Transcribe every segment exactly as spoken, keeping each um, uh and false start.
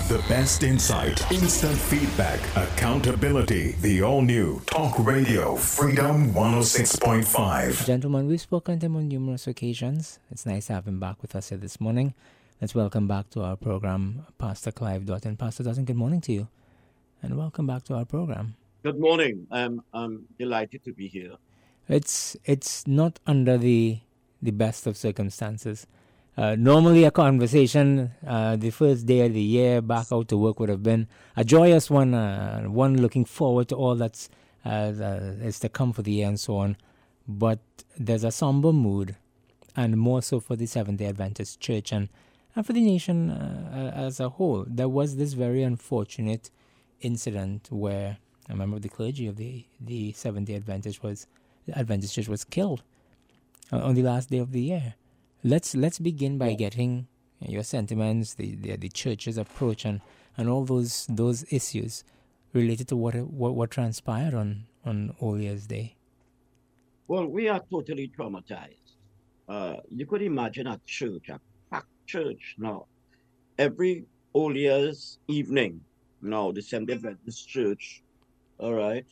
The best insight, instant feedback, accountability. The all-new Talk Radio Freedom one oh six point five. Gentlemen, we've spoken to him on numerous occasions. It's nice to have him back with us here this morning. Let's welcome back to our program, Pastor Clive Dutton. Pastor Dutton, good morning to you, and welcome back to our program. Good morning. I'm I'm delighted to be here. It's it's not under the the best of circumstances. Uh, normally, a conversation uh, the first day of the year back out to work would have been a joyous one, uh, one looking forward to all that's uh, that is to come for the year and so on. But there's a somber mood, and more so for the Seventh-day Adventist Church and, and for the nation uh, as a whole. There was this very unfortunate incident where a member of the clergy of the, the Seventh-day Adventist was the Adventist Church was killed uh, on the last day of the year. Let's let's begin by getting your sentiments, the the, the church's approach, and, and all those those issues related to what what, what transpired on on All Year's Day. Well, we are totally traumatized. Uh, you could imagine a church, a packed church now. Every All Year's evening, now the Seventh-day Adventist Church, all right,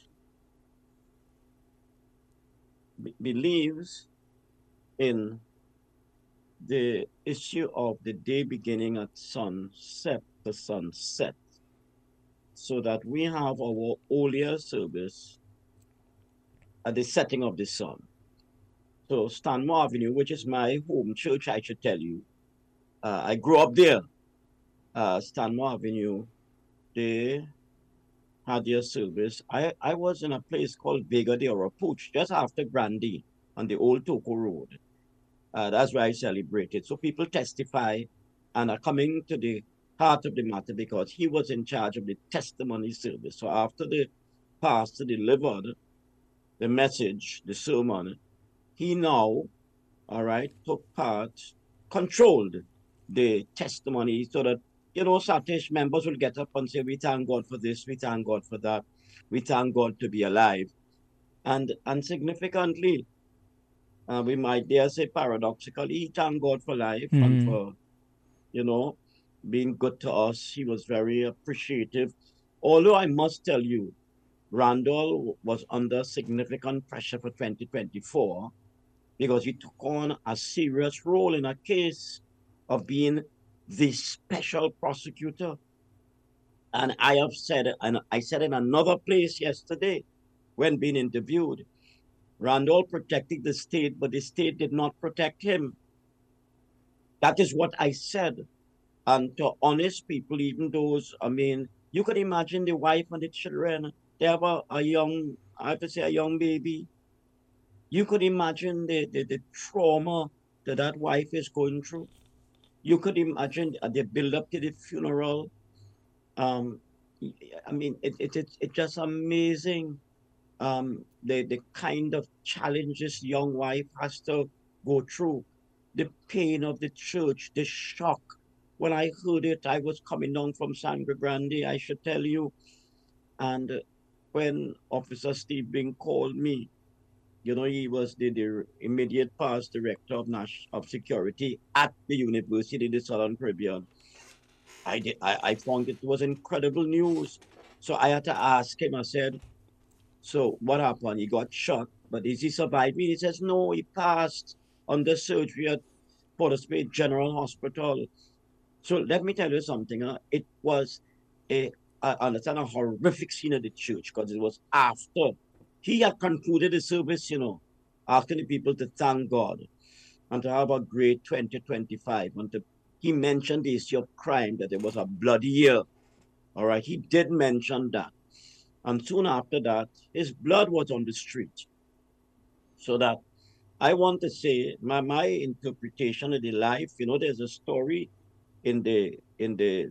be- believes in the issue of the day beginning at sunset to sunset, so that we have our All Year service at the setting of the sun. So Stanmore Avenue, which is my home church, I should tell you, uh, I grew up there. Uh, Stanmore Avenue, they had their service. I, I was in a place called Vega de Orapuch, just after Grandy on the old Toko Road. Uh, that's where I celebrated. So people testify and are coming to the heart of the matter because he was in charge of the testimony service. So after the pastor delivered the message, the sermon, he now, all right, took part, controlled the testimony so that, you know, Satish members will get up and say, we thank God for this, we thank God for that, we thank God to be alive. And, and significantly, Uh, we might dare say paradoxically, he thanked God for life mm-hmm. and for, you know, being good to us. He was very appreciative. Although I must tell you, Randall was under significant pressure for twenty twenty-four because he took on a serious role in a case of being the special prosecutor. And I have said, and I said in another place yesterday when being interviewed, Randall protected the state, but the state did not protect him. That is what I said. And to honest people, even those, I mean, you could imagine the wife and the children. They have a, a young, I have to say, a young baby. You could imagine the, the, the trauma that that wife is going through. You could imagine the build up to the funeral. Um, I mean, it, it, it, it's just amazing. Um, the, the kind of challenges young wife has to go through, the pain of the church, the shock. When I heard it, I was coming down from Sangre Grande, I should tell you. And when Officer Steve Bing called me, you know, he was the, the immediate past director of National of security at the University of the Southern Caribbean. I, did, I, I found it was incredible news. So I had to ask him, I said, so what happened? He got shot, but is he surviving? He says, no, he passed under surgery at Port of Spain General Hospital. So let me tell you something. Huh? It was a, I understand, a horrific scene at the church because it was after he had concluded the service, you know, asking the people to thank God and to have a great twenty twenty-five. And to, he mentioned the issue of crime, that it was a bloody year. All right, he did mention that. And soon after that, his blood was on the street. So that I want to say my, my interpretation of the life, you know, there's a story in the in the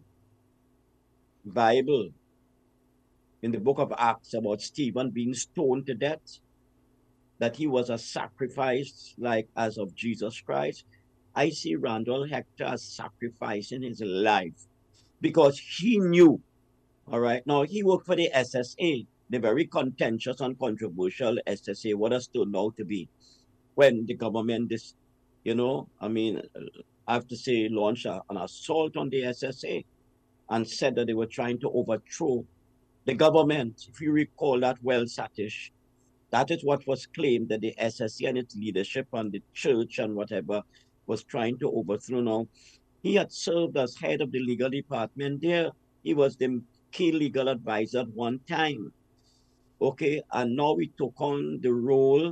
Bible, in the book of Acts about Stephen being stoned to death, that he was a sacrifice like as of Jesus Christ. I see Randall Hector as sacrificing his life because he knew. All right. Now, he worked for the S S A, the very contentious and controversial S S A, what has turned out to be when the government, this, you know, I mean, I have to say, launched a, an assault on the S S A. and said that they were trying to overthrow the government. If you recall that well, Satish, that is what was claimed, that the S S C and its leadership and the church and whatever was trying to overthrow. Now, he had served as head of the legal department there. He was the key legal advisor at one time. Okay, and now he took on the role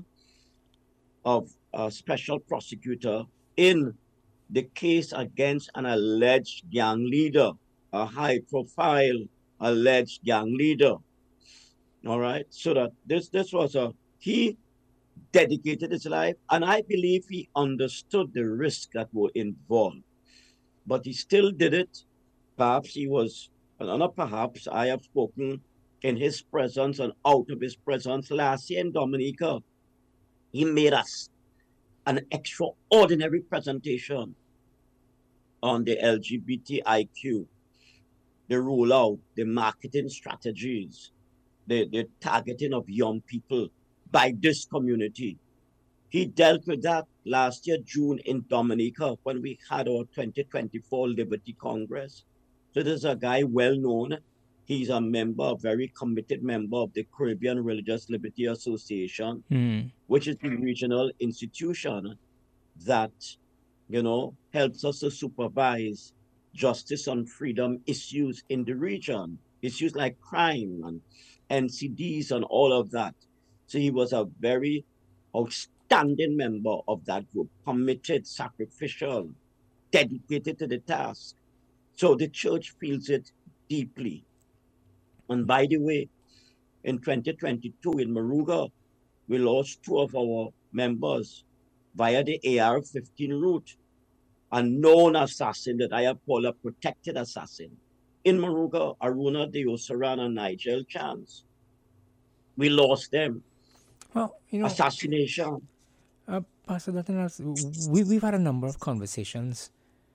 of a special prosecutor in the case against an alleged gang leader, a high-profile alleged gang leader. All right, so that this this was a he dedicated his life, and I believe he understood the risk that were involved, but he still did it. Perhaps he was, well, not perhaps, I have spoken in his presence and out of his presence last year in Dominica. He made us an extraordinary presentation on the L G B T I Q, the rollout, the marketing strategies, the, the targeting of young people by this community. He dealt with that last year, June, in Dominica, when we had our twenty twenty-four Liberty Congress. So this is a guy well known. He's a member, a very committed member of the Caribbean Religious Liberty Association, Mm. which is the regional institution that, you know, helps us to supervise justice and freedom issues in the region, issues like crime and N C Ds and all of that. So he was a very outstanding member of that group, committed, sacrificial, dedicated to the task. So the church feels it deeply. And by the way, in twenty twenty-two in Moruga, we lost two of our members via the A R fifteen route. A known assassin that I have called a protected assassin. In Moruga, Aruna Deosaran and Nigel Chance. We lost them. Well, you know, Assassination. uh, Pastor Dutton, we, we've had a number of conversations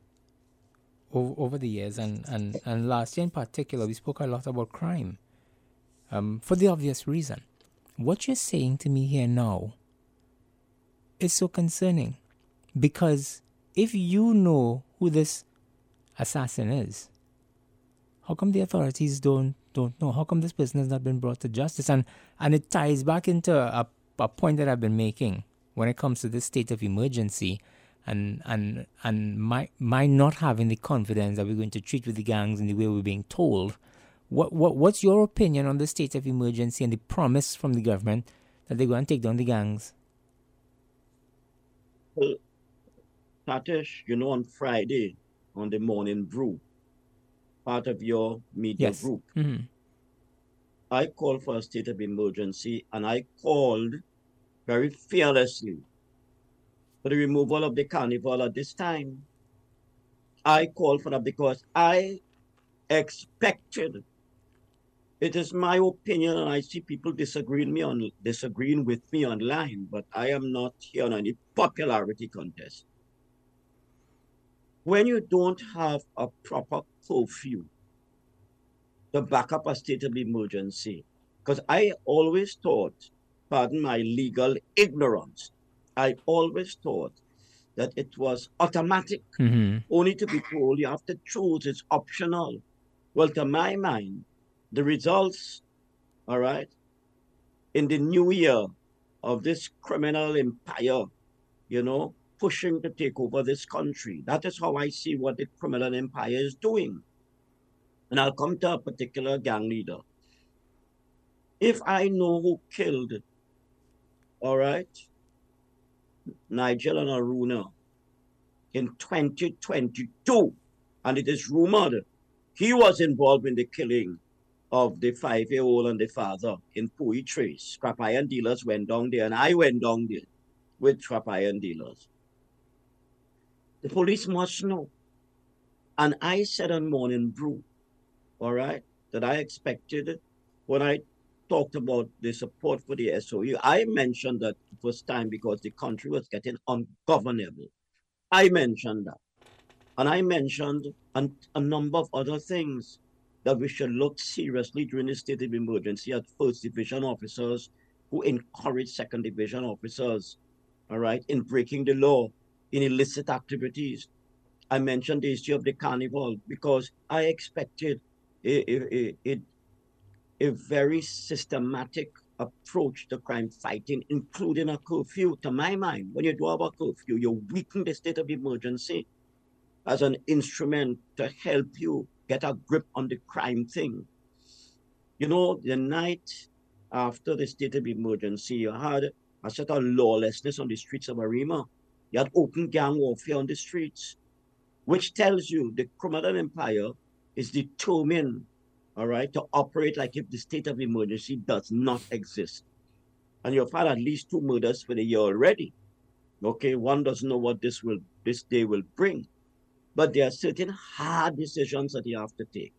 over, over the years, and, and, and last year in particular, we spoke a lot about crime, um, for the obvious reason. What you're saying to me here now is so concerning, because if you know who this assassin is, how come the authorities don't don't know? How come this person has not been brought to justice? And and it ties back into a, a point that I've been making when it comes to this state of emergency, and and and my my not having the confidence that we're going to treat with the gangs in the way we're being told. What what what's your opinion on the state of emergency and the promise from the government that they're going to take down the gangs? Well, Satish, you know, on Friday, on the Morning Brew, part of your media Yes. group, Mm-hmm. I called for a state of emergency, and I called very fearlessly for the removal of the carnival at this time. I called for that because I expected, it is my opinion, and I see people disagreeing me on disagreeing with me online, but I am not here on any popularity contest. When you don't have a proper curfew to back up a state of emergency, because I always thought, pardon my legal ignorance, I always thought that it was automatic, Mm-hmm. only to be told you have to choose, it's optional. Well, to my mind, the results, all right, in the new year of this criminal empire, you know, pushing to take over this country. That is how I see what the criminal empire is doing. And I'll come to a particular gang leader. If I know who killed, all right, Nigel and Aruna in twenty twenty-two, and it is rumored he was involved in the killing of the five-year-old and the father in Pui Trace. Scrap iron dealers went down there, and I went down there with scrap iron dealers. The police must know. And I said on Morning Brew, all right, that I expected, when I talked about the support for the S O U, I mentioned that it was time because the country was getting ungovernable. I mentioned that. And I mentioned an, a number of other things that we should look seriously during the state of emergency at First Division officers who encourage Second Division officers, all right, in breaking the law, in illicit activities. I mentioned the issue of the carnival because I expected a, a, a, a very systematic approach to crime fighting, including a curfew. To my mind, when you do have a curfew, you weaken the state of emergency as an instrument to help you get a grip on the crime thing. You know, the night after the state of emergency, you had a sort of lawlessness on the streets of Arima. You had open gang warfare on the streets, which tells you the criminal empire is determined, all right, to operate like if the state of emergency does not exist. And you've had at least two murders for the year already. Okay, one doesn't know what this will this day will bring. But there are certain hard decisions that you have to take.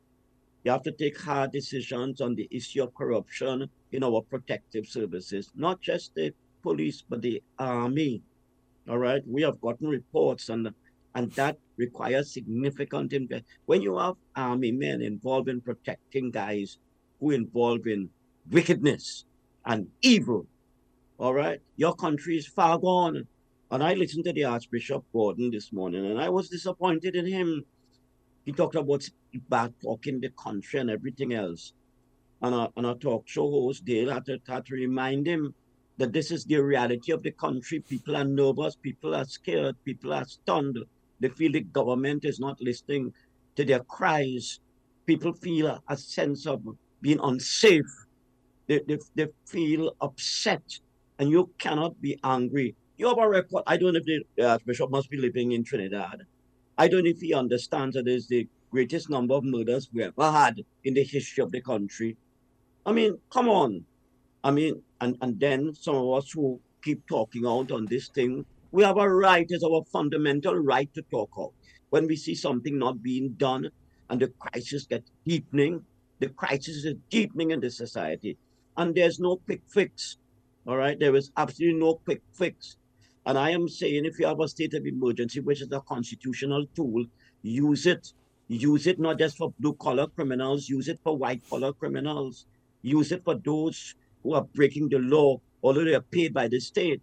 You have to take hard decisions on the issue of corruption in our protective services, not just the police, but the army. All right, we have gotten reports, and and that requires significant investment. When you have army men involved in protecting guys who involved in wickedness and evil, all right, your country is far gone. And I listened to the Archbishop Gordon this morning, and I was disappointed in him. He talked about bad talk in the country and everything else. And a, and a talk show host, Dale, had to, had to remind him that this is the reality of the country. People are nervous, people are scared, people are stunned. They feel the government is not listening to their cries. People feel a, a sense of being unsafe. They, they, they feel upset, and you cannot be angry. You have a record. I don't know if the Archbishop must be living in Trinidad. I don't know if he understands that it's the greatest number of murders we ever had in the history of the country. I mean, come on. I mean, and, and then some of us who keep talking out on this thing, we have a right, it's our fundamental right to talk out. When we see something not being done and the crisis gets deepening, the crisis is deepening in the society. And there's no quick fix, all right? There is absolutely no quick fix. And I am saying if you have a state of emergency, which is a constitutional tool, use it. Use it not just for blue-collar criminals, use it for white-collar criminals. Use it for those who are breaking the law, although they are paid by the state.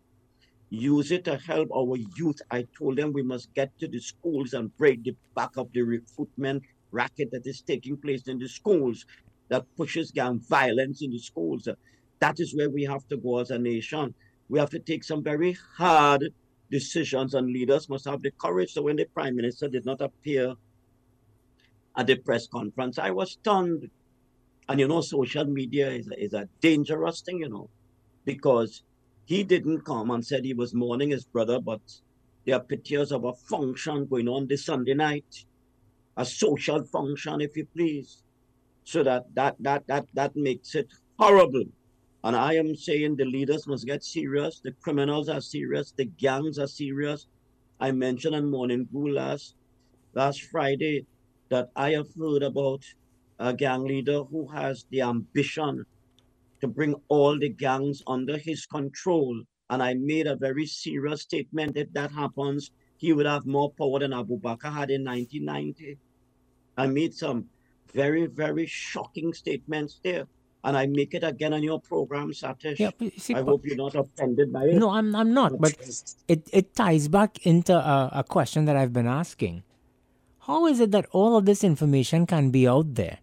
Use it to help our youth. I told them we must get to the schools and break the back of the recruitment racket that is taking place in the schools, that pushes gang violence in the schools. That is where we have to go as a nation. We have to take some very hard decisions, and leaders must have the courage. So when the Prime Minister did not appear at the press conference, I was stunned. And you know, social media is a, is a dangerous thing, you know, because he didn't come and said he was mourning his brother, but there are pictures of a function going on this Sunday night, a social function, if you please. So that that that that that makes it horrible. And I am saying the leaders must get serious. The criminals are serious. The gangs are serious. I mentioned on Morning Brew last, last Friday that I have heard about a gang leader who has the ambition to bring all the gangs under his control. And I made a very serious statement. If that happens, he would have more power than Abu Bakr had in nineteen ninety. I made some very, very shocking statements there. And I make it again on your program, Satish. Yeah, but see, I but, hope you're not offended by it. No, I'm I'm not. But it, it ties back into a, a question that I've been asking. How is it that all of this information can be out there,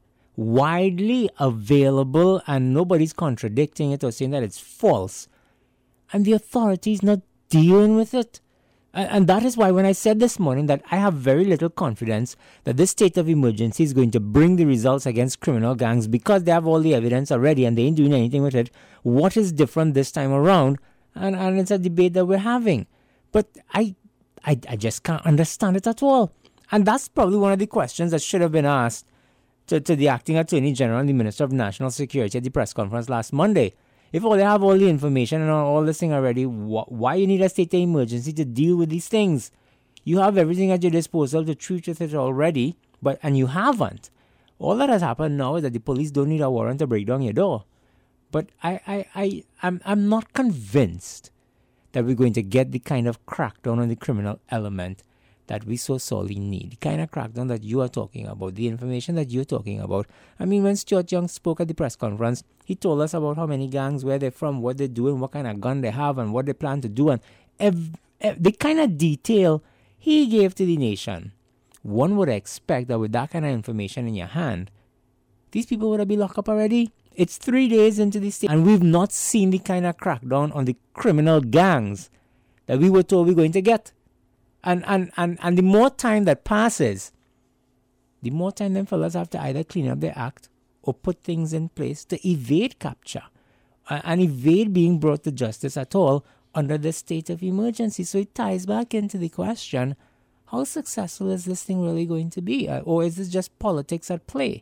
widely available, and nobody's contradicting it or saying that it's false, and the authorities not dealing with it? And that is why when I said this morning that I have very little confidence that this state of emergency is going to bring the results against criminal gangs because they have all the evidence already and they ain't doing anything with it. What is different this time around? And, and it's a debate that we're having. But I, I, I just can't understand it at all. And that's probably one of the questions that should have been asked to, to the Acting Attorney General and the Minister of National Security at the press conference last Monday. If all they have all the information and all this thing already, wh- why you need a state of emergency to deal with these things? You have everything at your disposal to treat with it already, but and you haven't. All that has happened now is that the police don't need a warrant to break down your door. But I, I, I, I'm, I'm not convinced that we're going to get the kind of crackdown on the criminal element that we so sorely need. The kind of crackdown that you are talking about, the information that you're talking about. I mean, when Stuart Young spoke at the press conference, he told us about how many gangs, where they're from, what they're doing, what kind of gun they have, and what they plan to do. And ev- ev- the kind of detail he gave to the nation, one would expect that with that kind of information in your hand, these people would have been locked up already. It's three days into the state, and we've not seen the kind of crackdown on the criminal gangs that we were told we were going to get. And and, and, and the more time that passes, the more time them fellas have to either clean up their act or put things in place to evade capture uh, and evade being brought to justice at all under the state of emergency. So it ties back into the question, how successful is this thing really going to be? Uh, or is this just politics at play?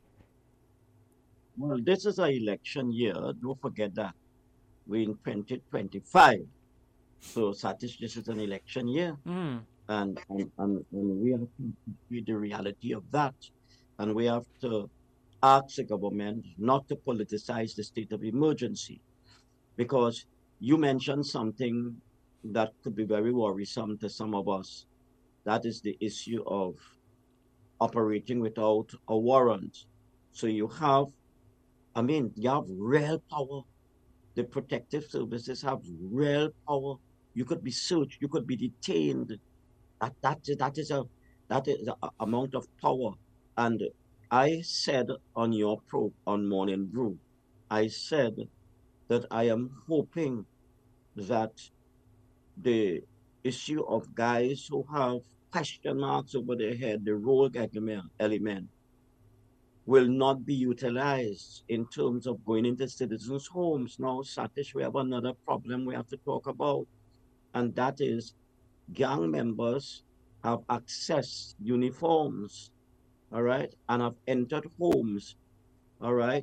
Well, this is an election year. Don't forget that. We're in twenty twenty-five. So, Satish, this is an election year. Mm. And, and, and, and we have to see the reality of that. And we have to ask the government not to politicize the state of emergency. Because you mentioned something that could be very worrisome to some of us. That is the issue of operating without a warrant. So you have, I mean, you have real power. The protective services have real power. You could be searched, you could be detained. That that that is a that is a amount of power. And I said on your probe on Morning Brew, I said that I am hoping that the issue of guys who have question marks over their head, the rogue element, will not be utilized in terms of going into citizens' homes. Now, Satish, we have another problem we have to talk about, and that is gang members have accessed uniforms, all right, and have entered homes, all right,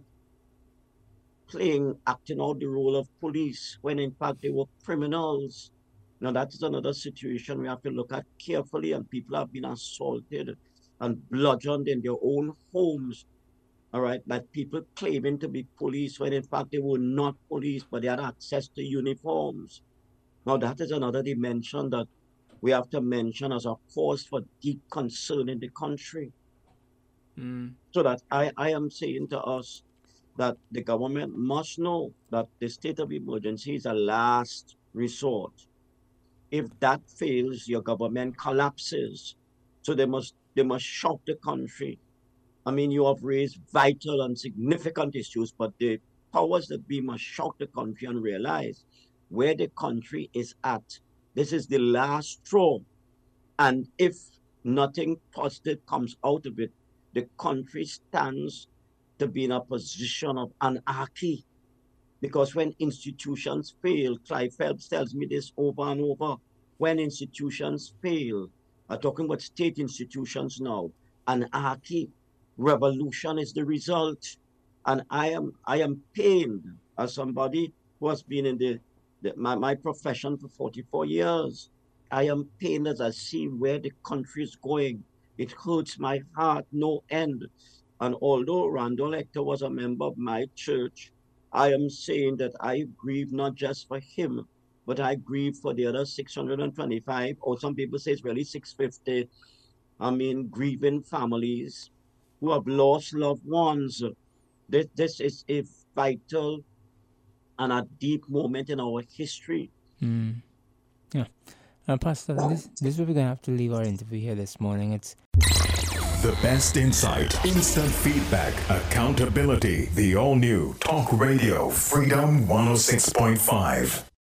playing, acting out the role of police when in fact they were criminals. Now, that is another situation we have to look at carefully, and people have been assaulted and bludgeoned in their own homes, all right, by people claiming to be police when in fact they were not police, but they had access to uniforms. Now, that is another dimension that we have to mention as a cause for deep concern in the country. Mm. So that I, I am saying to us that the government must know that the state of emergency is a last resort. If that fails, your government collapses. So they must they must shock the country. I mean, you have raised vital and significant issues, but the powers that be must shock the country and realize where the country is at. This is the last straw. And if nothing positive comes out of it, the country stands to be in a position of anarchy. Because when institutions fail, Clive Phelps tells me this over and over, when institutions fail, I'm talking about state institutions now, anarchy, revolution is the result. And I am I am pained as somebody who has been in the, the my, my profession for forty-four years. I am pained as I see where the country is going. It hurts my heart no end. And although Randall Hector was a member of my church, I am saying that I grieve not just for him, but I grieve for the other six hundred twenty-five, or some people say it's really six hundred fifty, I mean, grieving families who have lost loved ones. This, this is a vital and a deep moment in our history. Mm. Yeah. Uh, Pastor, this, this is where we're going to have to leave our interview here this morning. It's the best insight, instant feedback, accountability. The all-new Talk Radio Freedom one oh six point five.